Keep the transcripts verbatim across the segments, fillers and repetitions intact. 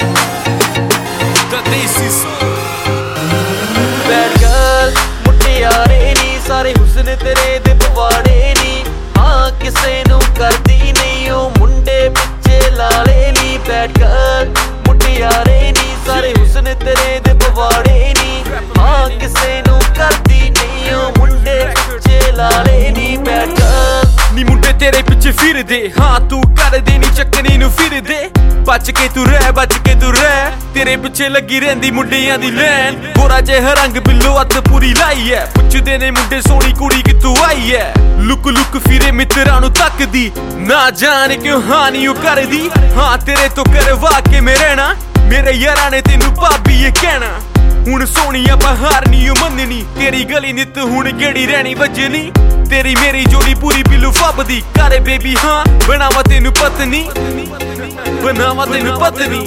bad girl मुटियारे नी सारे हुस्न तेरे दे पवाड़े नी हाँ किसे नू करदी नहीं ओ मुंडे पिछे लाले नी बैड गर्ल मुटियारे नी सारे हुस्न तेरे दे पवाड़े नी हाँ किसे नू करदी नहीं ओ मुंडे पिछे लाले नी बैड गर्ल नी मुंडे तेरे पिछे फिर दे हाँ तू कर दे नी चक्कनी नू फिर दे बच के तू रह बच के तू रह तेरे पिछे लगी रहंदी मुंडियां दी लैन गोरा जिहा रंग बिल्लो हत्थ पूरी लाई है पुछदे ने मुंडे सोहनी कुड़ी कित्थों आई है लुक लुक फिरे मित्रां नू तकदी ना जाने क्यों हानी ओ करदी हाँ तेरे तो करवा के मैं रहना मेरे यारां ने तेनू भाभी ये कहना हुण सोहणिया बहार नी ओ मननी तेरी गली नित हुण गेड़ी रहनी वजनी तेरी मेरी जोड़ी पूरी बिल्लू फबदी करे बेबी हाँ बनावा तेनू पत्नी बनावा तेनू पत्नी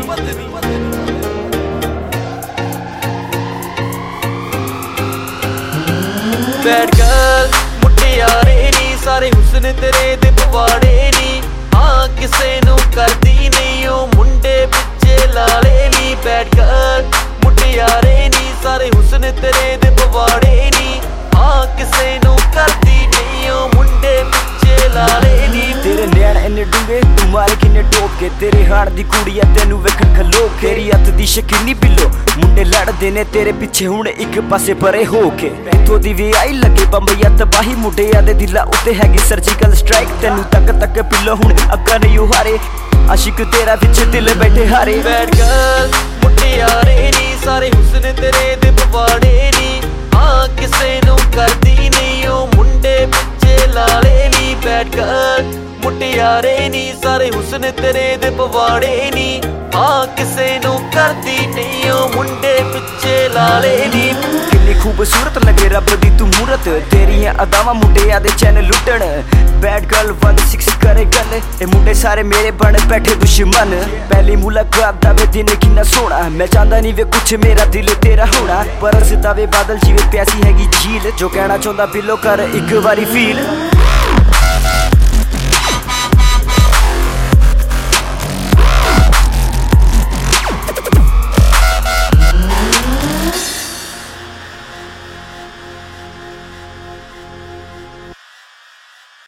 बैड गर्ल मुटियारे नी सारे हुस्न तेरे दे पवाड़े नी हाँ किसे नू करदी नहीं ओ मुंडे पिछे लाले नी बैड गर्ल मुटियारे नी सारे हुस्न तेरे दे पवाड़े नी हाँ किसे नू करदी नहीं ओ मुंडे पिछे लाले नी तेरे नैन इन्ने डूंगे तू मारे किन्ने टोक के तेरे हाड़ दी कुड़िया तेनू वेखण खलो तेरी हत्थ दी शकीनी बिल्लो मुंडे लड़दे ने तेरे पिछे हुण इक पासे परे हो के इत्थों दी वी आई लगे बंबईया तबाही मुंडिया दे दिला उत्ते हैगी सर्जिकल स्ट्राइक तेनू तक तक पिल्लो हुण अग्गा नहीं ओ हारे आशिक तेरा पिछे दिल बैठे हारे बैड गर्ल मुटियारे नी सारे हुस्न तेरे दे पवाड़े नी हाँ किसे नू करदी नहीं ओ मुंडे पिछे लाले नी बैड गर्ल मुटियारे नी सारे हुस्न तेरे दे पवाड़े नी हाँ किसे नू करदी नहीं ओ मुंडे पिछे लाले नी किन्नी खूबसूरत लगे रब दी तू मूरत तेरियां अदावां मुंडिया दे चैन लुटण बैड गर्ल वन सिक्स करे गल ए मुंडे सारे मेरे बन बैठे दुश्मन पहली मुलाकात दा वे दिन किन्ना सोहना मैं चाहंदा नहीं वे कुछ मेरा दिल तेरा होना बरसदा वे बादल जिवें प्यासी हैगी झील जो कहना चाहंदा बिल्लो कर एक बारी फील